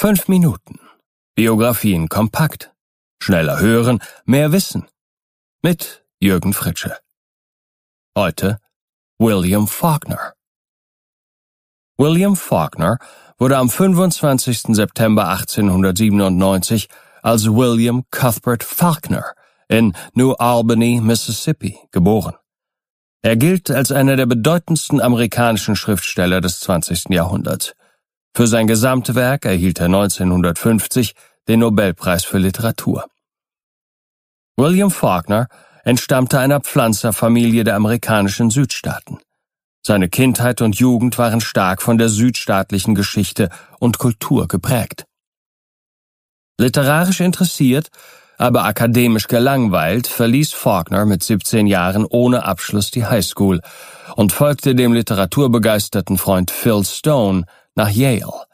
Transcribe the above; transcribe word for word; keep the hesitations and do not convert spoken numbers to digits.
Fünf Minuten. Biografien kompakt. Schneller hören, mehr wissen. Mit Jürgen Fritsche. Heute William Faulkner. William Faulkner wurde am fünfundzwanzigsten September achtzehnhundertsiebenundneunzig als William Cuthbert Faulkner in New Albany, Mississippi, geboren. Er gilt als einer der bedeutendsten amerikanischen Schriftsteller des zwanzigsten Jahrhunderts. Für sein Gesamtwerk erhielt er neunzehnhundertfünfzig den Nobelpreis für Literatur. William Faulkner entstammte einer Pflanzerfamilie der amerikanischen Südstaaten. Seine Kindheit und Jugend waren stark von der südstaatlichen Geschichte und Kultur geprägt. Literarisch interessiert, aber akademisch gelangweilt, verließ Faulkner mit siebzehn Jahren ohne Abschluss die Highschool und folgte dem literaturbegeisterten Freund Phil Stone nach Yale.